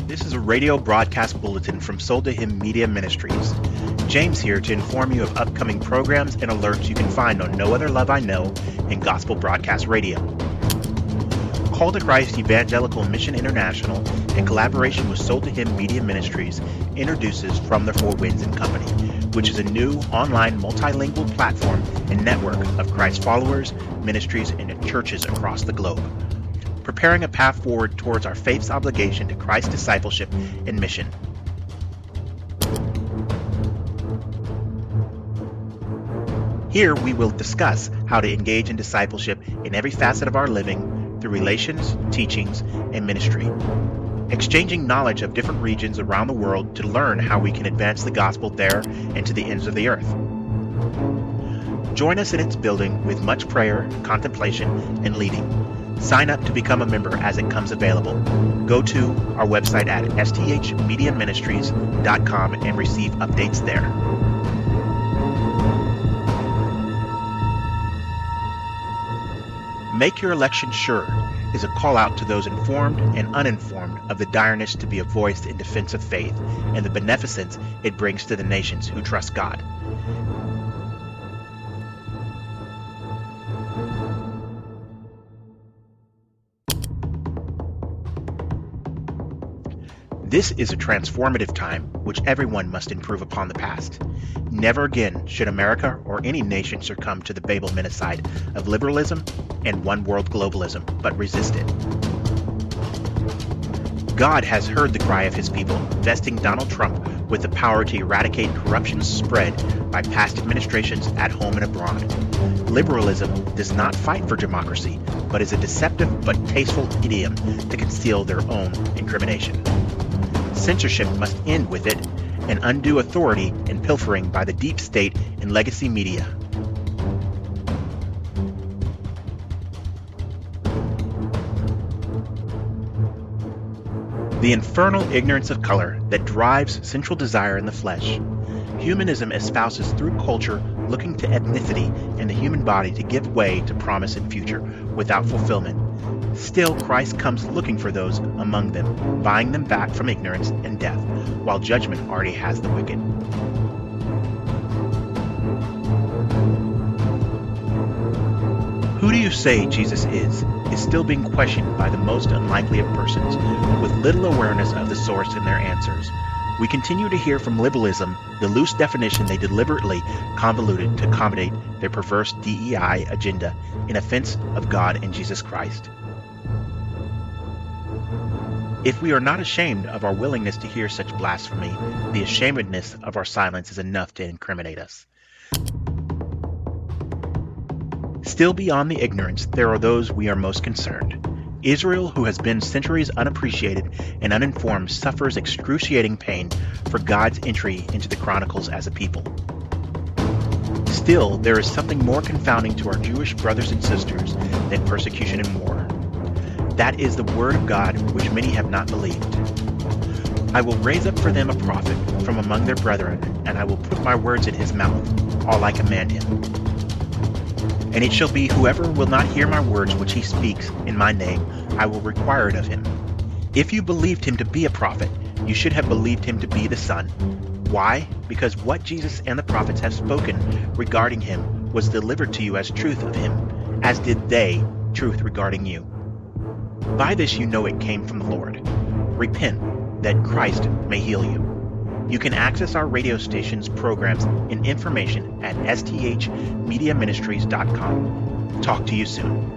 This is a radio broadcast bulletin from Sold to Him Media Ministries. James here to inform you of upcoming programs and alerts you can find on No Other Love I Know and Gospel Broadcast Radio. Call to Christ Evangelical Mission International, in collaboration with Sold to Him Media Ministries, introduces From the Four Winds and Company, which is a new online multilingual platform and network of Christ followers, ministries, and churches across the globe, preparing a path forward towards our faith's obligation to Christ's discipleship and mission. Here we will discuss how to engage in discipleship in every facet of our living through relations, teachings, and ministry, exchanging knowledge of different regions around the world to learn how we can advance the gospel there and to the ends of the earth. Join us in its building with much prayer, contemplation, and leading. Sign up to become a member as it comes available. Go to our website at sthmediaministries.com and receive updates there. Make Your Election Sure is a call out to those informed and uninformed of the direness to be a voice in defense of faith and the beneficence it brings to the nations who trust God. This is a transformative time which everyone must improve upon the past. Never again should America or any nation succumb to the Babel menticide of liberalism and one-world globalism, but resist it. God has heard the cry of His people, vesting Donald Trump with the power to eradicate corruption spread by past administrations at home and abroad. Liberalism does not fight for democracy, but is a deceptive but tasteful idiom to conceal their own incrimination. Censorship must end with it, and undue authority and pilfering by the deep state and legacy media. The infernal ignorance of color that drives sensual desire in the flesh. Humanism espouses through culture looking to ethnicity and the human body to give way to promise and future without fulfillment. Still, Christ comes looking for those among them, buying them back from ignorance and death, while judgment already has the wicked. Who do you say Jesus is still being questioned by the most unlikely of persons, with little awareness of the source in their answers. We continue to hear from liberalism the loose definition they deliberately convoluted to accommodate their perverse DEI agenda in offense of God and Jesus Christ. If we are not ashamed of our willingness to hear such blasphemy, the ashamedness of our silence is enough to incriminate us. Still beyond the ignorance, there are those we are most concerned. Israel, who has been centuries unappreciated and uninformed, suffers excruciating pain for God's entry into the Chronicles as a people. Still, there is something more confounding to our Jewish brothers and sisters than persecution and war. That is the word of God, which many have not believed. I will raise up for them a prophet from among their brethren, and I will put my words in his mouth, all I command him. And it shall be, whoever will not hear my words which he speaks in my name, I will require it of him. If you believed him to be a prophet, you should have believed him to be the Son. Why? Because what Jesus and the prophets have spoken regarding him was delivered to you as truth of him, as did they truth regarding you. By this you know it came from the Lord. Repent, that Christ may heal you. You can access our radio station's programs and information at sthmediaministries.com. Talk to you soon.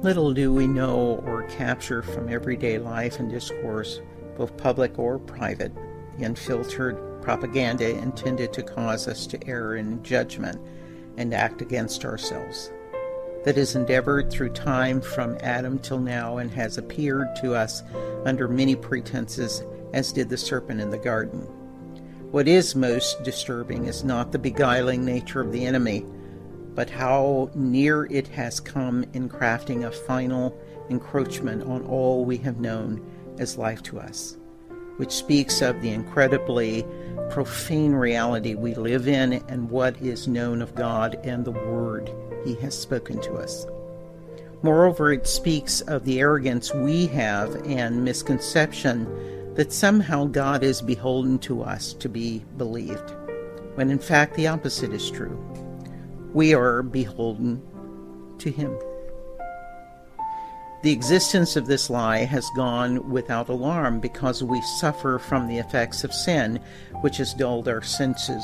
Little do we know or capture from everyday life and discourse, both public or private, the unfiltered propaganda intended to cause us to err in judgment and act against ourselves, that is endeavored through time from Adam till now and has appeared to us under many pretenses, as did the serpent in the garden. What is most disturbing is not the beguiling nature of the enemy, but how near it has come in crafting a final encroachment on all we have known as life to us, which speaks of the incredibly profane reality we live in and what is known of God and the Word He has spoken to us. Moreover, it speaks of the arrogance we have and misconception that somehow God is beholden to us to be believed, when in fact the opposite is true. We are beholden to Him. The existence of this lie has gone without alarm because we suffer from the effects of sin, which has dulled our senses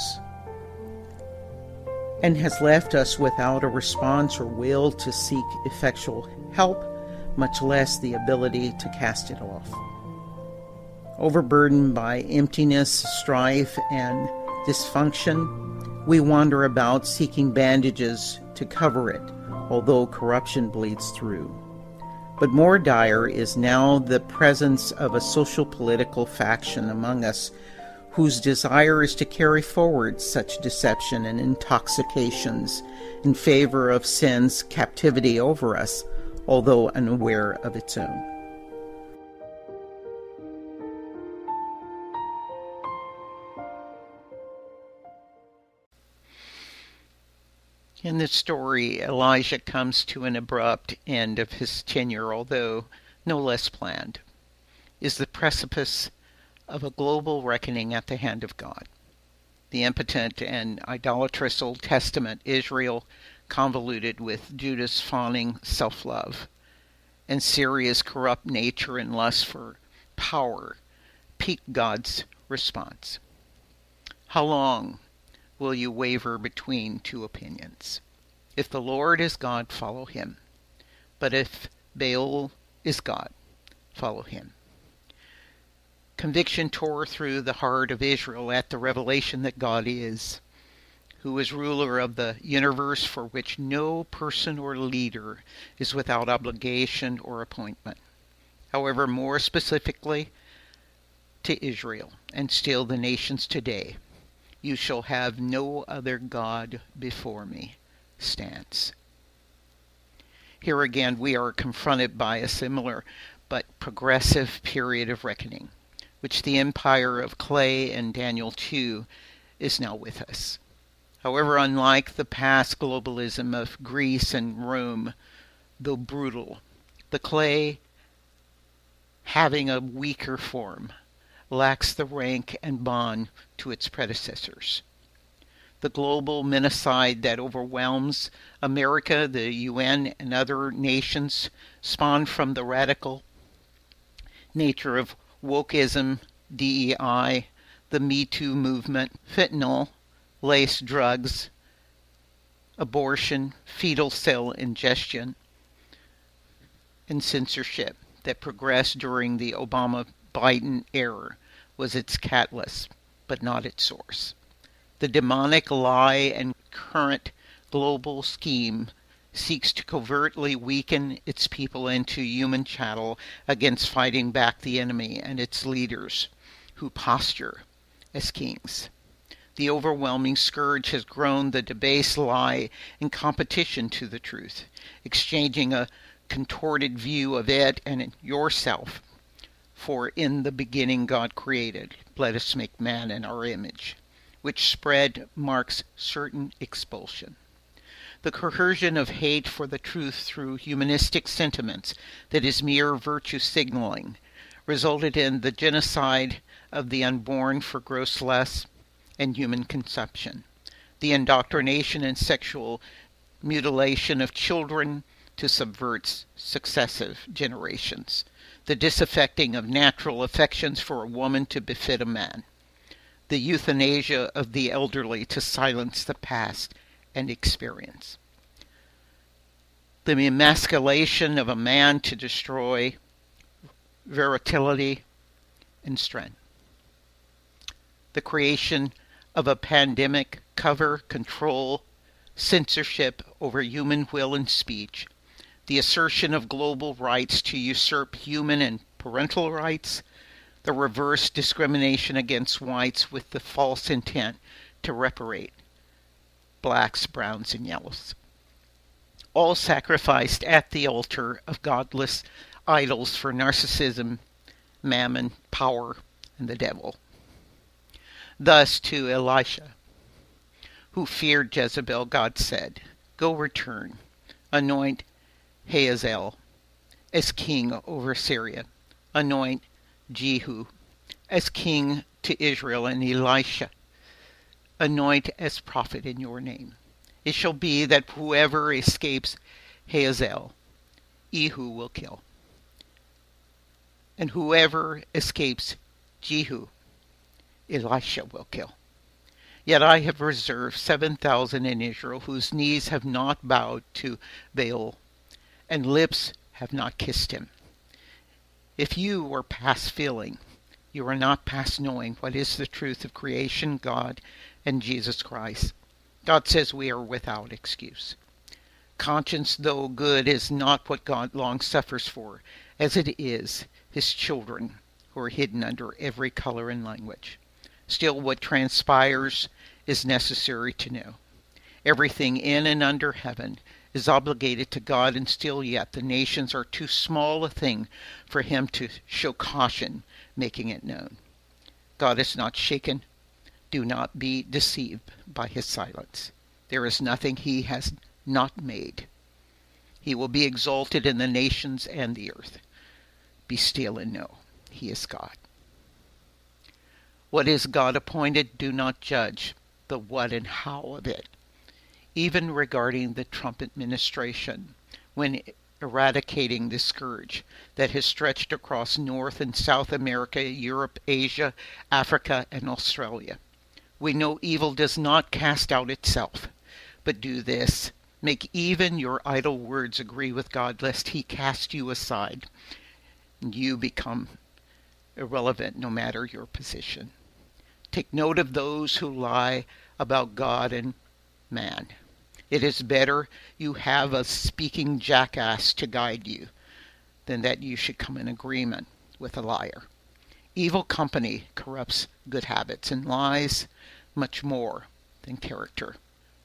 and has left us without a response or will to seek effectual help, much less the ability to cast it off. Overburdened by emptiness, strife, and dysfunction, we wander about seeking bandages to cover it, although corruption bleeds through. But more dire is now the presence of a social-political faction among us whose desire is to carry forward such deception and intoxications in favor of sin's captivity over us, although unaware of its own. In this story, Elijah comes to an abrupt end of his tenure, although no less planned, is the precipice of a global reckoning at the hand of God. The impotent and idolatrous Old Testament Israel, convoluted with Judah's fawning self-love, and Syria's corrupt nature and lust for power, piqued God's response. How long will you waver between two opinions? If the Lord is God, follow Him. But if Baal is God, follow him. Conviction tore through the heart of Israel at the revelation that God is, who is ruler of the universe, for which no person or leader is without obligation or appointment. However, more specifically to Israel, and still the nations today, "You shall have no other God before me," stands. Here again we are confronted by a similar but progressive period of reckoning, which the empire of clay in Daniel 2 is now with us. However, unlike the past globalism of Greece and Rome, though brutal, the clay, having a weaker form, lacks the rank and bond to its predecessors. The global menacide that overwhelms America, the UN, and other nations spawned from the radical nature of wokeism, DEI, the Me Too movement, fentanyl-laced drugs, abortion, fetal cell ingestion, and censorship that progressed during the Obama-Biden era was its catalyst, but not its source. The demonic lie and current global scheme seeks to covertly weaken its people into human chattel against fighting back the enemy and its leaders, who posture as kings. The overwhelming scourge has grown the debased lie in competition to the truth, exchanging a contorted view of it and yourself. For in the beginning God created, let us make man in our image, which spread marks certain expulsion. The coercion of hate for the truth through humanistic sentiments that is mere virtue signaling resulted in the genocide of the unborn for gross lust and human consumption, the indoctrination and sexual mutilation of children to subvert successive generations, the disaffecting of natural affections for a woman to befit a man, the euthanasia of the elderly to silence the past and experience. the emasculation of a man to destroy virility and strength, the creation of a pandemic, cover, control, censorship over human will and speech, the assertion of global rights to usurp human and parental rights, the reverse discrimination against whites with the false intent to reparate blacks, browns, and yellows. All sacrificed at the altar of godless idols for narcissism, mammon, power, and the devil. Thus to Elisha, who feared Jezebel, God said, "Go return, anoint Hazael as king over Syria, anoint Jehu as king to Israel, and Elisha anoint as prophet in your name. It shall be that whoever escapes Hazael, Jehu will kill, and whoever escapes Jehu, Elisha will kill. Yet I have reserved 7,000 in Israel whose knees have not bowed to Baal, and lips have not kissed him. If you were past feeling, you are not past knowing what is the truth of creation, God, and Jesus Christ. God says we are without excuse. Conscience, though good, is not what God long suffers for, as it is his children who are hidden under every color and language. Still, what transpires is necessary to know. Everything in and under heaven is obligated to God, and still yet the nations are too small a thing for him to show caution, making it known. God is not shaken. Do not be deceived by his silence. There is nothing he has not made. He will be exalted in the nations and the earth. Be still and know he is God. What is God appointed? Do not judge the what and how of it. Even regarding the Trump administration, when eradicating the scourge that has stretched across North and South America, Europe, Asia, Africa, and Australia. We know evil does not cast out itself, but do this: make even your idle words agree with God, lest he cast you aside and you become irrelevant no matter your position. Take note of those who lie about God and man. It is better you have a speaking jackass to guide you than that you should come in agreement with a liar. Evil company corrupts good habits, and lies much more than character.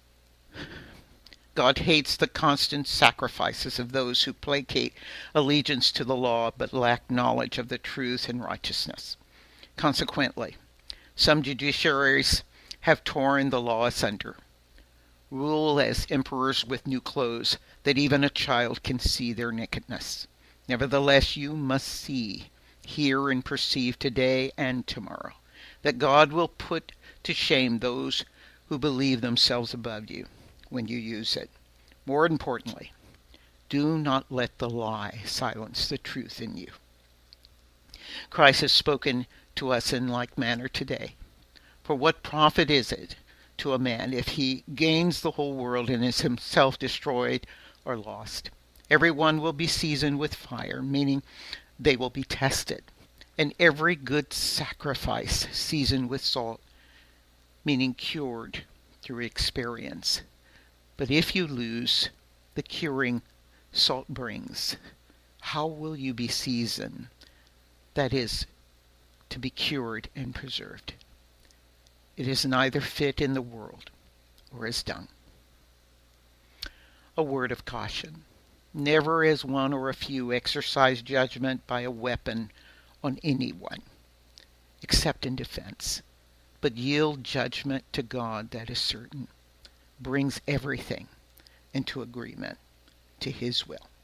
God hates the constant sacrifices of those who placate allegiance to the law but lack knowledge of the truth and righteousness. Consequently, some judiciaries have torn the law asunder, rule as emperors with new clothes, that even a child can see their nakedness. Nevertheless, you must see, hear, and perceive today and tomorrow that God will put to shame those who believe themselves above you when you use it. More importantly, do not let the lie silence the truth in you. Christ has spoken to us in like manner today. For what profit is it to a man if he gains the whole world and is himself destroyed or lost? Everyone will be seasoned with fire, meaning they will be tested, and every good sacrifice seasoned with salt, meaning cured through experience. But if you lose the curing salt brings, how will you be seasoned? That is, to be cured and preserved. It is neither fit in the world or as dung. A word of caution. Never as one or a few exercise judgment by a weapon on anyone, except in defense, but yield judgment to God that is certain, brings everything into agreement to his will.